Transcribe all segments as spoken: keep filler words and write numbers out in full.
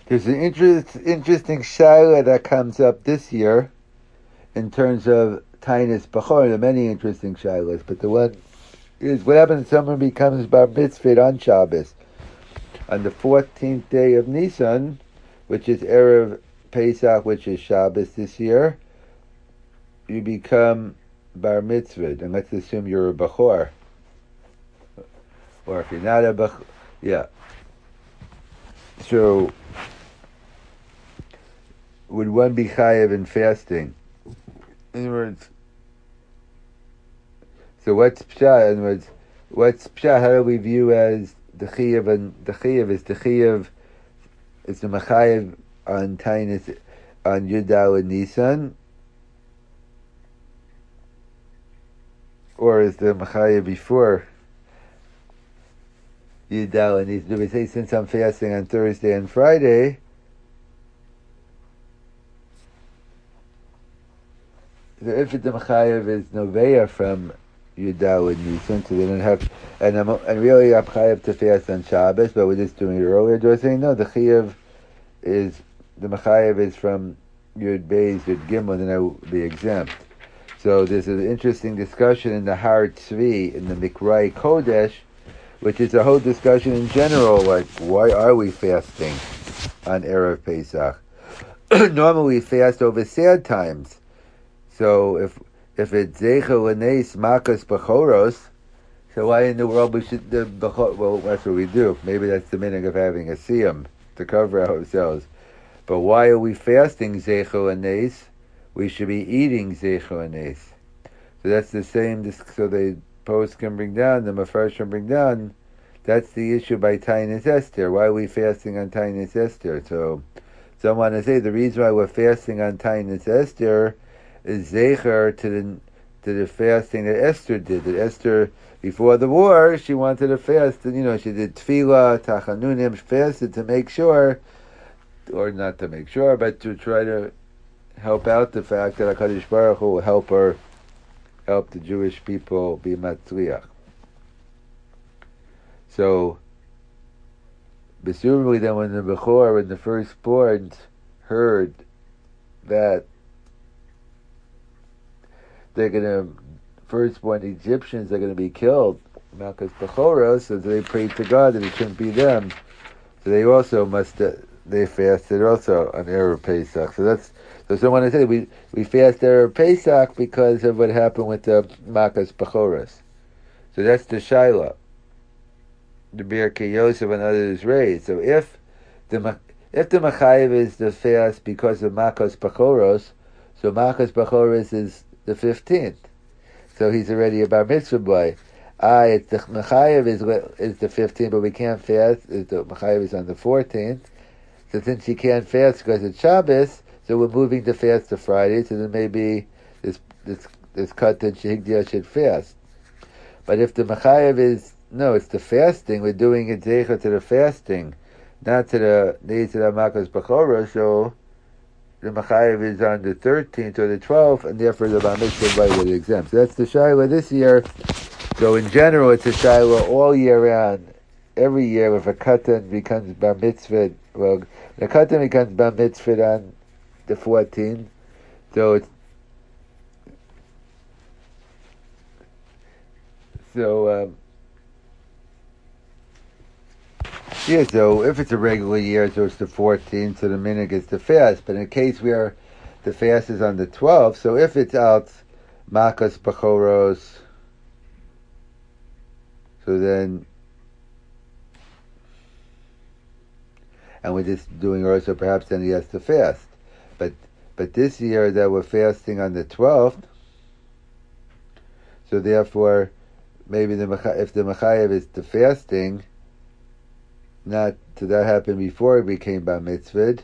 There's an interest, interesting shaila that comes up this year in terms of Tainus Bechor. There are many interesting shailas, but the one is what happens if someone becomes bar mitzvah on Shabbos on the fourteenth day of Nisan, which is Erev Pesach, which is Shabbos this year. You become bar mitzvah, and let's assume you're a Bechor, or if you're not a Bechor, yeah. So, would one be chayav in fasting? In other words, so what's pshat? In other words, what's pshat? How do we view as the chayav? And the chayav is the chayav. It's the machayav on Tainus on Yudal and Nisan, or is the machayav before Yudal and Nisan? Do we say since I'm fasting on Thursday and Friday? So if the Machayev is Noveya from Yudal and Nisan, so they don't have, and I'm, and really I'm Chayev to fast on Shabbos, but we're just doing it earlier. Do I say no? The Chayev is, the Machayev is from Yud Beis, Yud Gimel, then I will be exempt. So there's an interesting discussion in the Har Tzvi, in the Mikrai Kodesh, which is a whole discussion in general, like why are we fasting on Erev Pesach? Normally we fast over sad times. So if if it's Zecha L'neis Makas Bechoros, so why in the world we should the Bechor? Well, that's what we do. Maybe that's the meaning of having a siyum to cover ourselves. But why are we fasting Zecha L'neis? We should be eating Zecha L'neis. So that's the same. So the post can bring down, the Mefarsh can bring down. That's the issue by Tainus Esther. Why are we fasting on Tainus Esther? So someone to say the reason why we're fasting on Tainus Esther is zecher to the to the fasting that Esther did. That Esther, before the war, she wanted to fast, and you know she did tefillah, tachanunim, she fasted to make sure, or not to make sure, but to try to help out the fact that HaKadosh Baruch Hu will help her, help the Jewish people be matzliach. So, presumably then when the Bechor, when the firstborn heard that they're going to, firstborn Egyptians are going to be killed, Malchus Bechoros, so they prayed to God that it shouldn't be them. So they also must, uh, they fasted also on Erev Pesach. So that's, so someone said we, we fast Erev Pesach because of what happened with the Malchus Bechoros. So that's the Shaila. The Birkei Yosef and others raised. So if the if the Machayev is the fast because of Malchus Bechoros, so Malchus Bechoros is the fifteenth. So he's already a bar mitzvah boy. Ah, it's the Machayev is is the fifteenth, but we can't fast. The Machayev is on the fourteenth. So since he can't fast because it's Shabbos, so we're moving the fast to Friday. So then maybe this this this cut that Shehigdia should fast. But if the Machayev is no, it's the fasting. We're doing it zecha to the fasting, not to the needs of the Malchus Bechoros. So the Machayev is on the thirteenth or the twelfth, and therefore the Bar Mitzvah boy would exempt. So that's the Shaila this year. So in general, it's a Shaila all year round. Every year, if a Katan becomes Bar Mitzvah, well, the Katan becomes Bar Mitzvah on the fourteenth. So it's so. Um, Yeah, so if it's a regular year, so it's the fourteenth, so the minhag is the fast. But in a case where the fast is on the twelfth, so if it's out Makas Bechoros, so then, and we're just doing also perhaps then he has to fast. But but this year that we're fasting on the twelfth, so therefore maybe the if the Machayev is the fasting, not did that happen before it became bar mitzvah.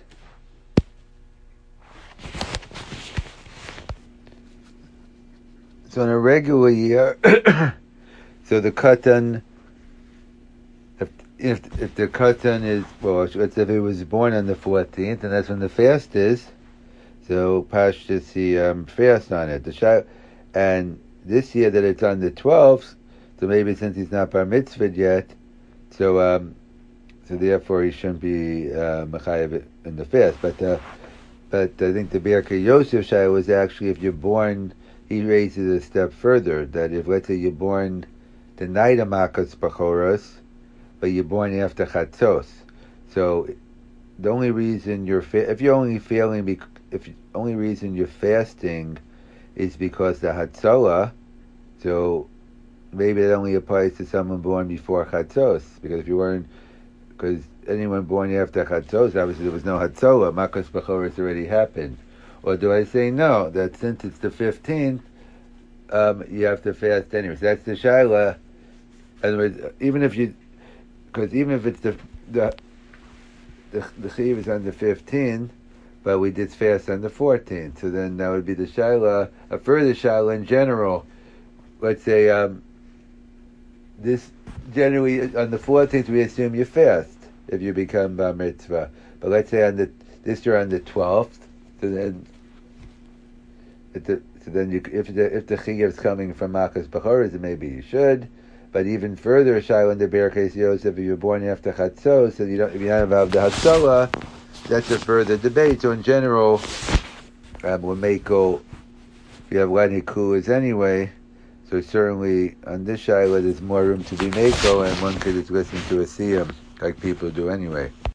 So in a regular year, so the katan, if if if the katan is well, if it was born on the fourteenth, and that's when the fast is, so pashtus he um, fast on it. The shah, and this year that it's on the twelfth, so maybe since he's not bar mitzvah yet, so um. so therefore he shouldn't be uh, mechayev in the fast. But uh, but I think the Birkei Yosef Shai was actually if you're born, he raises it a step further, that if let's say you're born the night of Makas Bachoros, but you're born after Chatzos, so the only reason you're fa- if you're only failing bec- if you, only reason you're fasting is because the Hatzalah, so maybe it only applies to someone born before Chatzos, because if you weren't, because anyone born after Chatzos, obviously there was no Hatzalah, Makas Bachoros already happened. Or do I say no, that since it's the fifteenth, um, you have to fast anyway? So that's the Shaila. In other words, even if you, because even if it's the, the, the, the Chiv is on the fifteenth, but we did fast on the fourteenth, so then that would be the Shaila, a further Shaila in general. Let's say, um, this generally on the fourteenth we assume you fast if you become bar mitzvah. But let's say on the this year on the twelfth, so then if the, so then you if the if the chiyuv is coming from Makas Bachoros, then maybe you should. But even further, Shaila in the Birkei Yosef, if you're born after Chatzos, so you don't if you don't have the Hatzalah, that's a further debate. So in general, um, we'll make go. If you have one hikulas anyway. So certainly on this Shaila there's more room to be Mako, and one could just listen to a Siyam like people do anyway.